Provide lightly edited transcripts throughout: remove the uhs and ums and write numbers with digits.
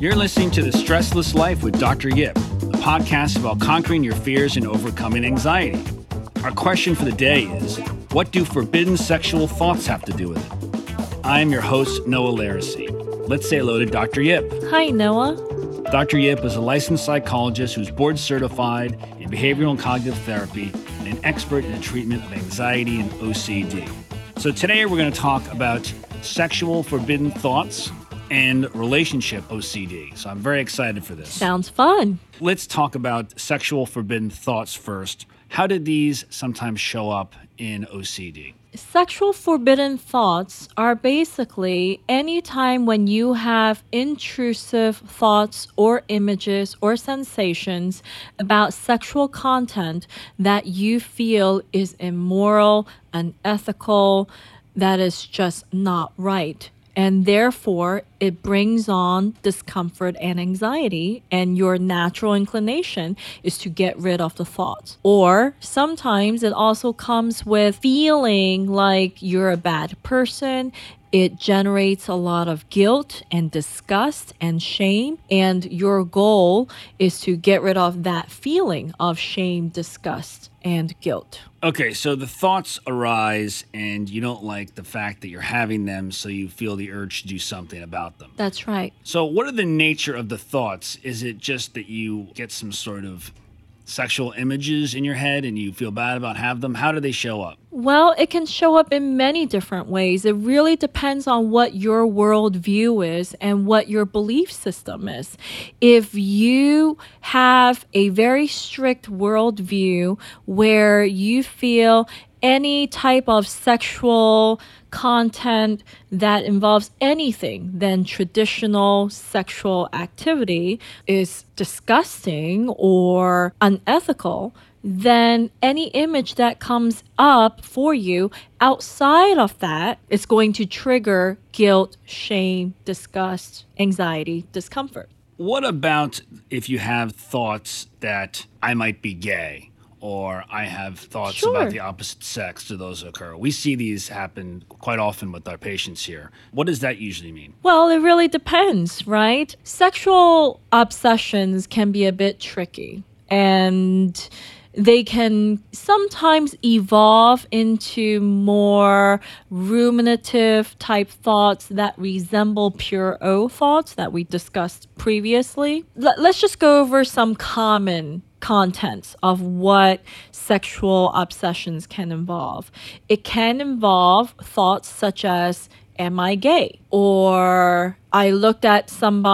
You're listening to The Stressless Life with Dr. Yip, a podcast about conquering your fears and overcoming anxiety. Our question for the day is, what do forbidden sexual thoughts have to do with it? I am your host, Noah Laracy. Let's say hello to Dr. Yip. Hi, Noah. Dr. Yip is a licensed psychologist who's board certified in behavioral and cognitive therapy and an expert in the treatment of anxiety and OCD. So today we're going to talk about sexual forbidden thoughts and relationship OCD. So I'm very excited for this. Sounds fun. Let's talk about sexual forbidden thoughts first. How did these sometimes show up in OCD? Sexual forbidden thoughts are basically any time when you have intrusive thoughts or images or sensations about sexual content that you feel is immoral, unethical, that is just not right. And therefore, it brings on discomfort and anxiety, and your natural inclination is to get rid of the thoughts. Or sometimes it also comes with feeling like you're a bad person. It generates a lot of guilt and disgust and shame, and your goal is to get rid of that feeling of shame, disgust, and guilt. Okay, so the thoughts arise and you don't like the fact that you're having them, so you feel the urge to do something about them. That's right. So what are the nature of the thoughts? Is it just that you get some sort of sexual images in your head and you feel bad about having them? How do they show up? Well, it can show up in many different ways. It really depends on what your worldview is and what your belief system is. If you have a very strict worldview where you feel any type of sexual content that involves anything than traditional sexual activity is disgusting or unethical, then any image that comes up for you outside of that is going to trigger guilt, shame, disgust, anxiety, discomfort. What about if you have thoughts that I might be gay? Or I have thoughts about the opposite sex? Do those occur? We see these happen quite often with our patients here. What does that usually mean? Well, it really depends, right? Sexual obsessions can be a bit tricky, and they can sometimes evolve into more ruminative type thoughts that resemble pure O thoughts that we discussed previously. Let's just go over some common contents of what sexual obsessions can involve. It can involve thoughts such as, am I gay? Or I looked at someone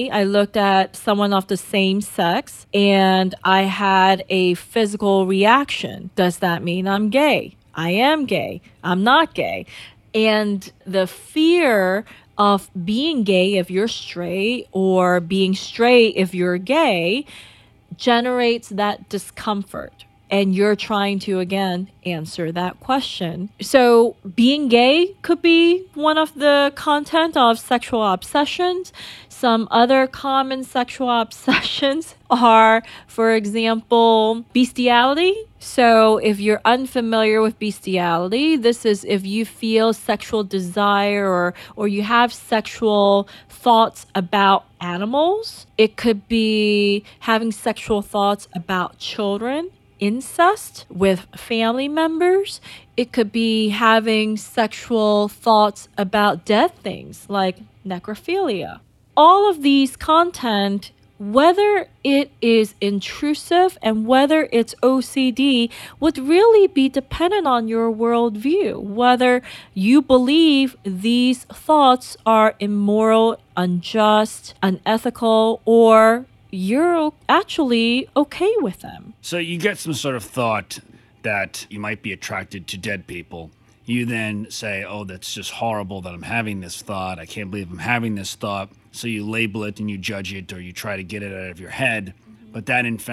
of the same sex and I had a physical reaction. Does that mean I'm gay? I am gay. I'm not gay. And the fear of being gay if you're straight or being straight if you're gay generates that discomfort. And you're trying to, again, answer that question. So being gay could be one of the content of sexual obsessions. Some other common sexual obsessions are, for example, bestiality. So if you're unfamiliar with bestiality, this is if you feel sexual desire or you have sexual thoughts about animals. It could be having sexual thoughts about children. Incest with family members. It could be having sexual thoughts about dead things like necrophilia. All of these content, whether it is intrusive and whether it's OCD, would really be dependent on your worldview, whether you believe these thoughts are immoral, unjust, unethical, or you're actually okay with them. So you get some sort of thought that you might be attracted to dead people. You then say, oh, that's just horrible that I'm having this thought. I can't believe I'm having this thought. So you label it and you judge it or you try to get it out of your head. But that, in fact,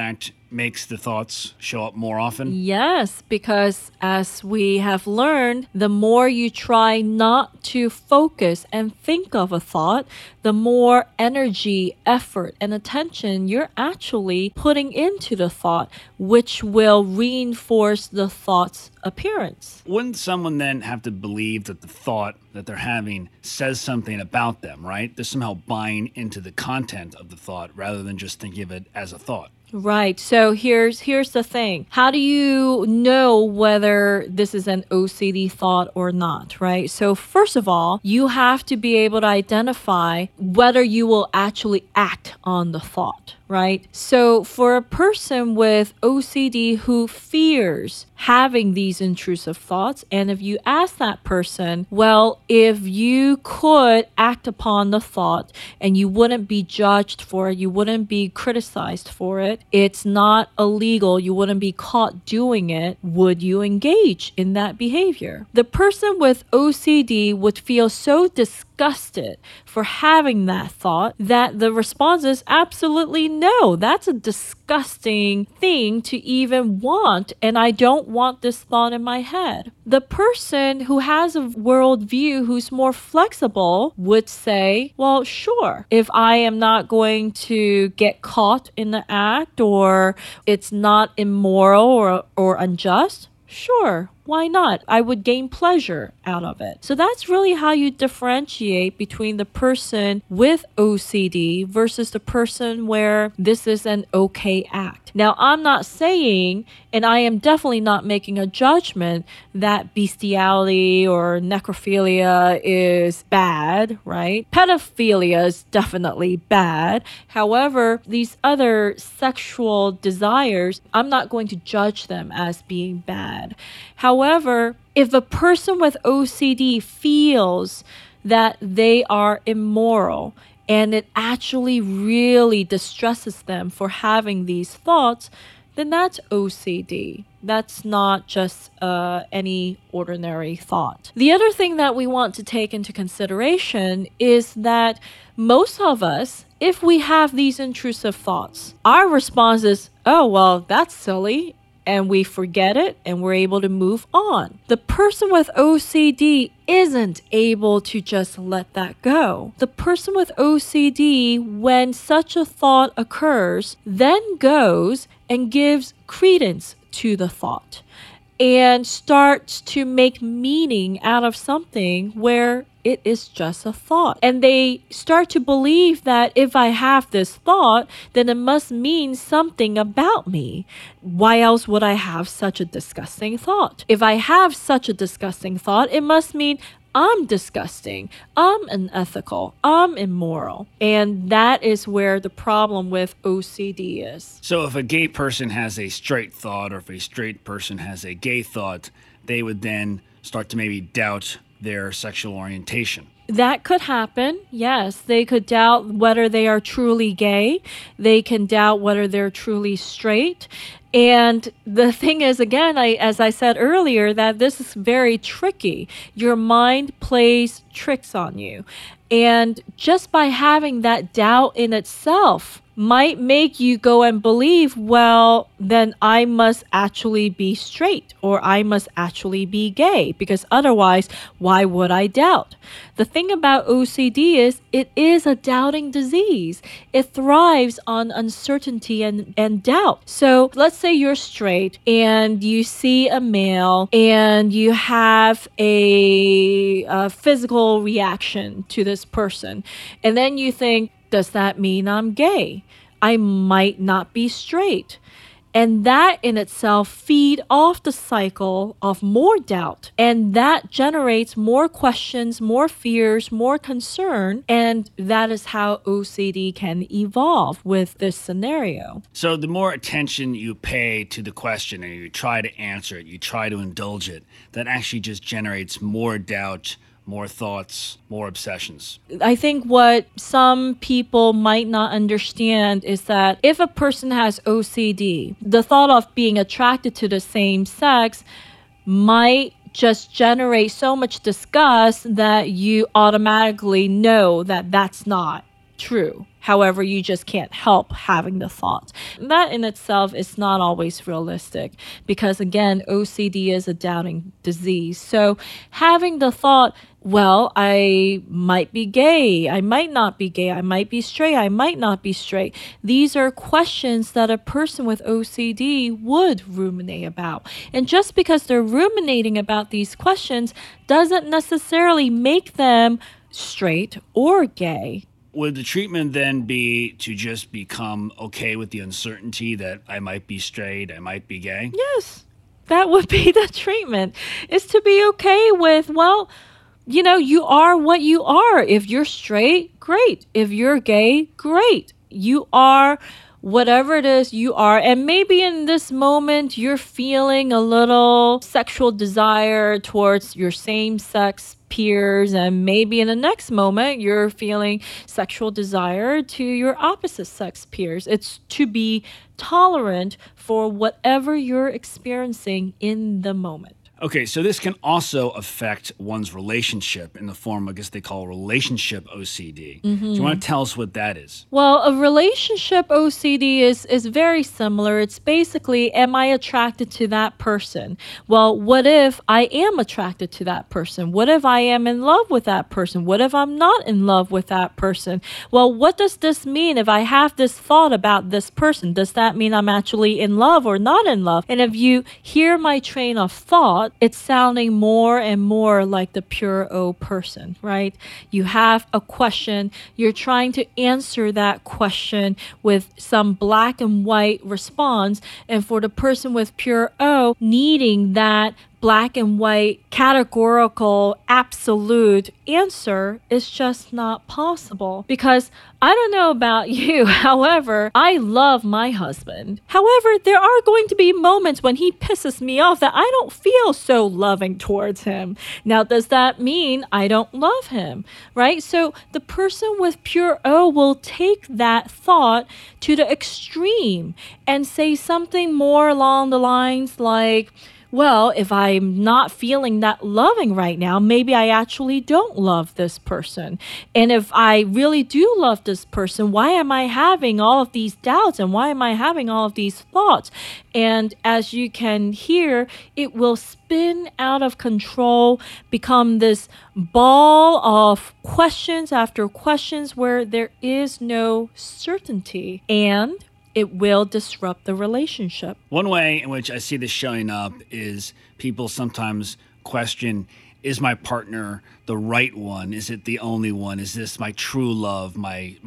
makes the thoughts show up more often? Yes, because as we have learned, the more you try not to focus and think of a thought, the more energy, effort, and attention you're actually putting into the thought, which will reinforce the thought's appearance. Wouldn't someone then have to believe that the thought that they're having says something about them, right? They're somehow buying into the content of the thought rather than just thinking of it as a thought. Right. So here's the thing. How do you know whether this is an OCD thought or not, right? So first of all, you have to be able to identify whether you will actually act on the thought, right? So for a person with OCD who fears having these intrusive thoughts, and if you ask that person, well, if you could act upon the thought and you wouldn't be judged for it, you wouldn't be criticized for it, it's not illegal, you wouldn't be caught doing it, would you engage in that behavior? The person with OCD would feel so disgusted for having that thought that the response is absolutely no. That's a disgusting thing to even want, and I don't want this thought in my head. The person who has a worldview who's more flexible would say, well, sure, if I am not going to get caught in the act or it's not immoral or unjust, sure, why not? I would gain pleasure out of it. So that's really how you differentiate between the person with OCD versus the person where this is an okay act. Now, I'm not saying, and I am definitely not making a judgment that bestiality or necrophilia is bad, right? Pedophilia is definitely bad. However, these other sexual desires, I'm not going to judge them as being bad. However, if a person with OCD feels that they are immoral and it actually really distresses them for having these thoughts, then that's OCD. That's not just any ordinary thought. The other thing that we want to take into consideration is that most of us, if we have these intrusive thoughts, our response is, oh, well, that's silly. And we forget it and we're able to move on. The person with OCD isn't able to just let that go. The person with OCD, when such a thought occurs, then goes and gives credence to the thought and starts to make meaning out of something where it is just a thought. And they start to believe that if I have this thought, then it must mean something about me. Why else would I have such a disgusting thought? If I have such a disgusting thought, it must mean I'm disgusting, I'm unethical, I'm immoral. And that is where the problem with OCD is. So if a gay person has a straight thought, or if a straight person has a gay thought, they would then start to maybe doubt their sexual orientation. That could happen, yes. They could doubt whether they are truly gay. They can doubt whether they're truly straight. And the thing is, again, as I said earlier, that this is very tricky. Your mind plays tricks on you. And just by having that doubt in itself might make you go and believe, well, then I must actually be straight or I must actually be gay, because otherwise, why would I doubt? The thing about OCD is it is a doubting disease. It thrives on uncertainty and doubt. So let's say you're straight and you see a male and you have a physical reaction to this person. And then you think, does that mean I'm gay? I might not be straight. And that in itself feed off the cycle of more doubt. And that generates more questions, more fears, more concern. And that is how OCD can evolve with this scenario. So the more attention you pay to the question and you try to answer it, you try to indulge it, that actually just generates more doubt, more thoughts, more obsessions. I think what some people might not understand is that if a person has OCD, the thought of being attracted to the same sex might just generate so much disgust that you automatically know that that's not true. However, you just can't help having the thought. That in itself is not always realistic because, again, OCD is a doubting disease. So having the thought, well, I might be gay, I might not be gay, I might be straight, I might not be straight. These are questions that a person with OCD would ruminate about. And just because they're ruminating about these questions doesn't necessarily make them straight or gay. Would the treatment then be to just become okay with the uncertainty that I might be straight, I might be gay? Yes, that would be the treatment, is to be okay with, well, you know, you are what you are. If you're straight, great. If you're gay, great. You are whatever it is you are. And maybe in this moment, you're feeling a little sexual desire towards your same-sex peers. And maybe in the next moment, you're feeling sexual desire to your opposite sex peers. It's to be tolerant for whatever you're experiencing in the moment. Okay, so this can also affect one's relationship in the form, I guess they call relationship OCD. Do you want to tell us what that is? Well, a relationship OCD is very similar. It's basically, am I attracted to that person? Well, what if I am attracted to that person? What if I am in love with that person? What if I'm not in love with that person? Well, what does this mean if I have this thought about this person? Does that mean I'm actually in love or not in love? And if you hear my train of thought, it's sounding more and more like the pure O person, right? You have a question, you're trying to answer that question with some black and white response, and for the person with pure O, needing that black and white categorical absolute answer is just not possible. Because I don't know about you, however, I love my husband. However, there are going to be moments when he pisses me off that I don't feel so loving towards him. Now, does that mean I don't love him, right? So the person with pure O will take that thought to the extreme and say something more along the lines like, well, if I'm not feeling that loving right now, maybe I actually don't love this person. And if I really do love this person, why am I having all of these doubts and why am I having all of these thoughts? And as you can hear, it will spin out of control, become this ball of questions after questions where there is no certainty, and it will disrupt the relationship. One way in which I see this showing up is people sometimes question, is my partner the right one? Is it the only one? Is this my true love? My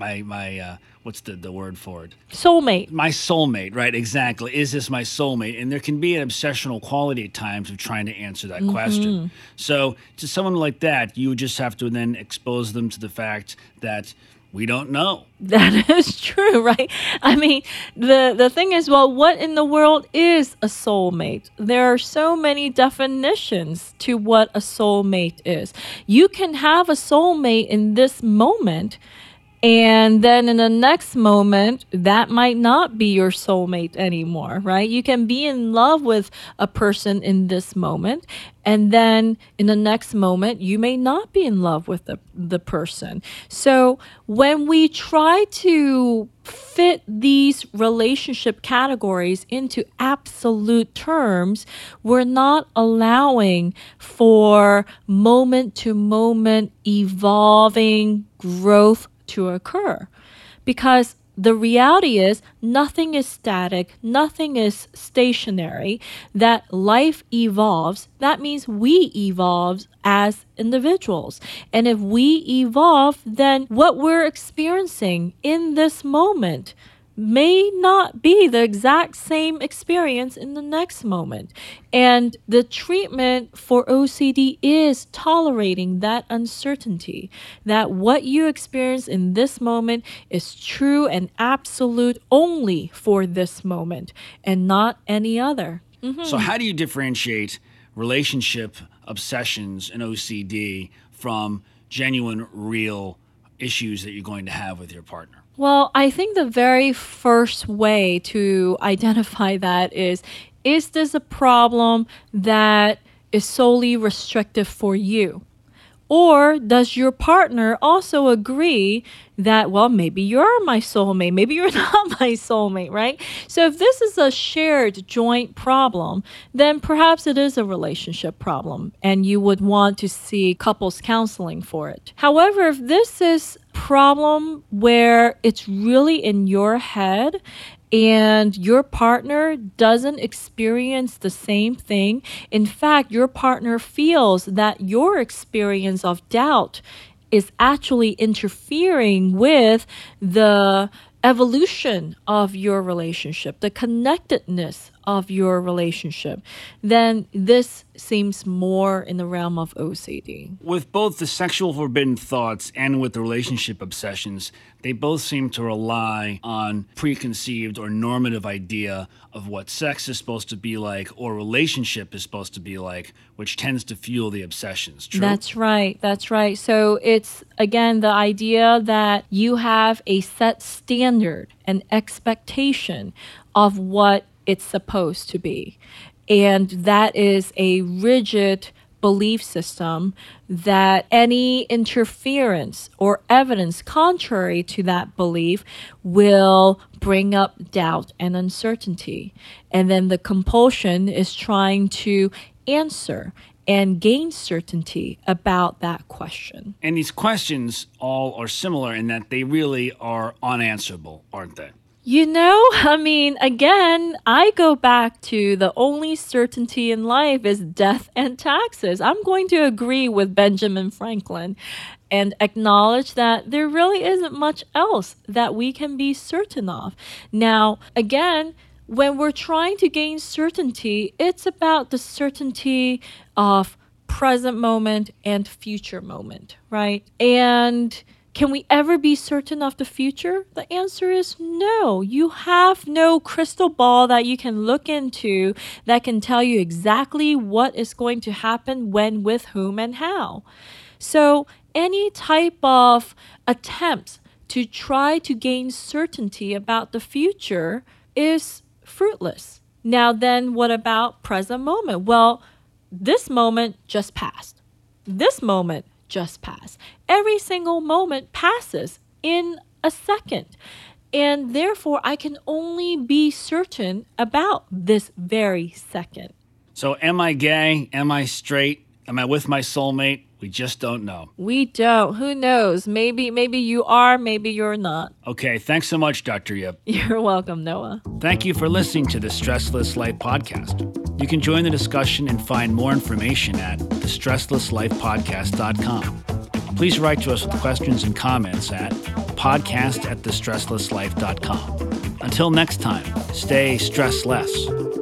what's the word for it? Soulmate. My soulmate, right? Exactly. Is this my soulmate? And there can be an obsessional quality at times of trying to answer that question. So to someone like that, you would just have to then expose them to the fact that we don't know. That is true, right? I mean, the thing is, well, what in the world is a soulmate? There are so many definitions to what a soulmate is. You can have a soulmate in this moment, and then in the next moment, that might not be your soulmate anymore, right? You can be in love with a person in this moment, and then in the next moment, you may not be in love with the person. So when we try to fit these relationship categories into absolute terms, we're not allowing for moment-to-moment evolving growth to occur, because the reality is nothing is static, nothing is stationary, that life evolves. That means we evolve as individuals. And if we evolve, then what we're experiencing in this moment may not be the exact same experience in the next moment. And the treatment for OCD is tolerating that uncertainty, that what you experience in this moment is true and absolute only for this moment and not any other. So how do you differentiate relationship obsessions and OCD from genuine, real issues that you're going to have with your partner? Well, I think the very first way to identify that is this a problem that is solely restrictive for you? Or does your partner also agree that, well, maybe you're my soulmate, maybe you're not my soulmate, right? So if this is a shared joint problem, then perhaps it is a relationship problem and you would want to see couples counseling for it. However, if this is problem where it's really in your head and your partner doesn't experience the same thing. In fact, your partner feels that your experience of doubt is actually interfering with the evolution of your relationship, the connectedness of your relationship, then this seems more in the realm of OCD. With both the sexual forbidden thoughts and with the relationship obsessions, they both seem to rely on preconceived or normative idea of what sex is supposed to be like or relationship is supposed to be like, which tends to fuel the obsessions. True? That's right. That's right. So it's, again, the idea that you have a set standard, an expectation of what it's supposed to be. And that is a rigid belief system that any interference or evidence contrary to that belief will bring up doubt and uncertainty. And then the compulsion is trying to answer and gain certainty about that question. And these questions all are similar in that they really are unanswerable, aren't they? You know, I mean, again, I go back to the only certainty in life is death and taxes. I'm going to agree with Benjamin Franklin and acknowledge that there really isn't much else that we can be certain of. Now, again, when we're trying to gain certainty, it's about the certainty of present moment and future moment, right? And can we ever be certain of the future? The answer is no. You have no crystal ball that you can look into that can tell you exactly what is going to happen, when, with whom, and how. So any type of attempts to try to gain certainty about the future is fruitless. Now then, what about present moment? Well, this moment just passed. This moment just passed. Every single moment passes in a second. And therefore, I can only be certain about this very second. So am I gay? Am I straight? Am I with my soulmate? We just don't know. We don't. Who knows? Maybe you are, maybe you're not. Okay, thanks so much, Dr. Yip. You're welcome, Noah. Thank you for listening to the Stressless Life podcast. You can join the discussion and find more information at thestresslesslifepodcast.com. Please write to us with questions and comments at podcast@thestresslesslife.com. Until next time, stay stressless.